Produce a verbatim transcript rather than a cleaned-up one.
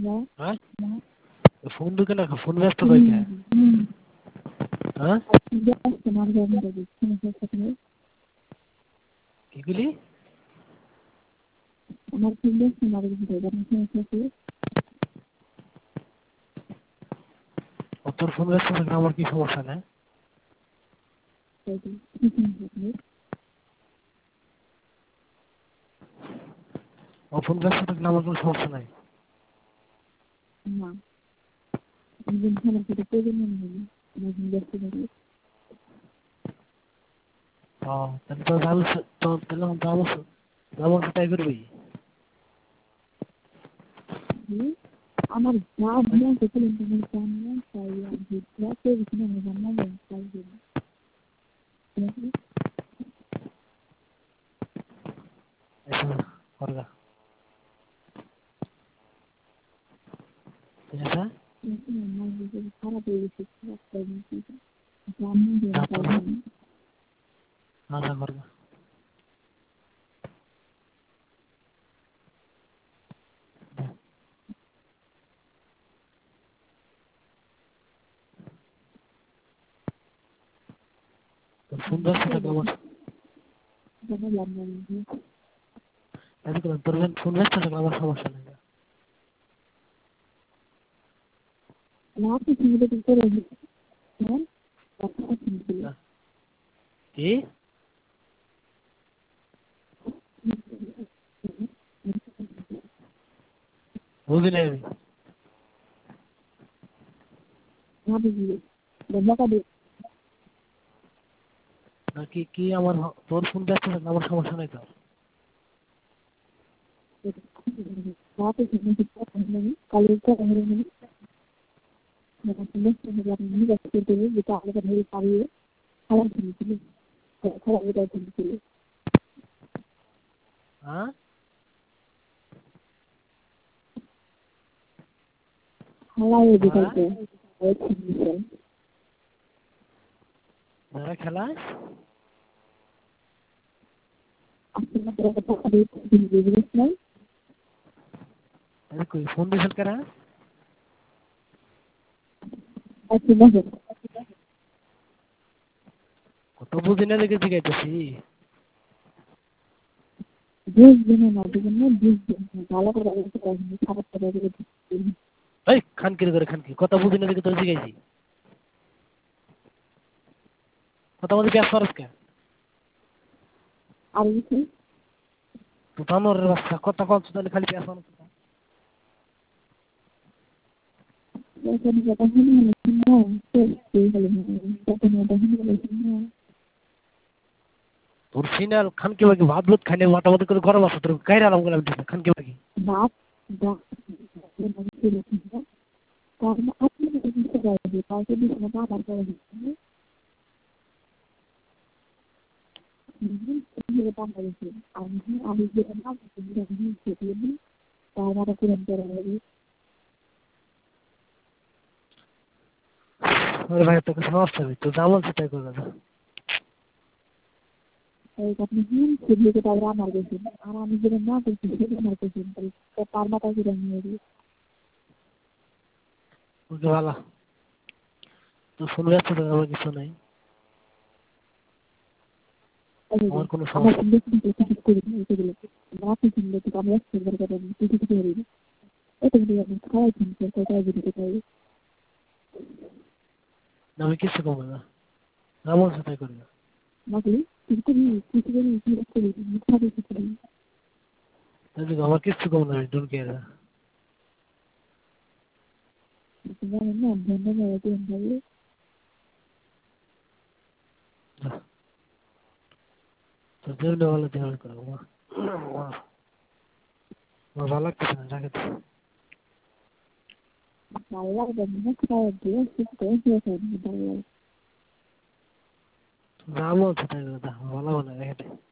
হ্যাঁ ফোন ঢুকে না ফোন ব্যস্ত কই কে হ্যাঁ কি বলি আমার ফিল্ডে আমার ভিডিও তোর ফোন ব্যস্ত থাকলে আমার কি সমস্যা না ও ফোন ব্যস্ত থাকলে আমার কোনো সমস্যা নাই না একদিন খেলা করে প্রয়োজন নেই আমার ব্যস্ত থাকলে ও তাহলে তো ভালো তো তাহলে ভালো ভালো ট্রাই করবি আমার যা দিয়ে সেখানে তোমার জানা চাই আর যেটা পেয়েছি না জানা যায় চাই eso করগা ঠিক আছে খারাপ হয়ে গেছে জানি না না করগা তো ফোন ব্যস্ত থাকলে আমার আমি বললাম তোর ফোন ব্যস্ত থাকলে আমার সমস্যা নাই না কি তুমি তো করে কি বুঝি নাই আমি না বুঝলি ধন্যবাদ নাকি কি আমার তোর ফোন ব্যস্ত থাকলে আমার সমস্যা নাই তো কালের যেটা আলাদা ধরে পারিয়ে খারাপ ছিল খারাপ এটা ছিল হ্যাঁ হালাই বিকালকে যারা খেলায় ফোন দিয়েছেন কারা কত বুঝি না দেখে জিগাইতেছি বিশ দিনের মাধ্যমে বিশ দিন ভালো করে খারাপ করে এই খানকির করে খানকি কত বুঝি না দেখে তোর জিগাইছি কথা বলতে ব্যাস খরচ কে আর কি তো তানোর রাস্তা কত কত তাহলে খালি ব্যাস খরচ তোর সিনাল খানকি বাকি ভাত ভাত খাইলে মোটামুটি করে গরম আছে তোর গাইরা আলাম গেলাম খানকি বাকি ভাত আরে ভাই তোকে সমস্যা নেই তো যা বলছি তাই করবে না আপনি সেগুলোকে তাহলে আমার গেছেন আর আমি যেটা না করছি সেটা আমার গেছেন তার মাথা করে নিয়ে দিই ওকে ভালো তো শুনে যাচ্ছে তো আমার কিছু নাই আমার কোনো সমস্যা আমি কিছু কমে না যা বলছে তাই করবে আমার কিচ্ছু কম না ডোন্ট কেয়ার তো যেমনি ভালো তেমনি করবো আমার ভালো লাগতেছে না রাখে তো যা বলছে তাই করবে ভালো ভালো রেখে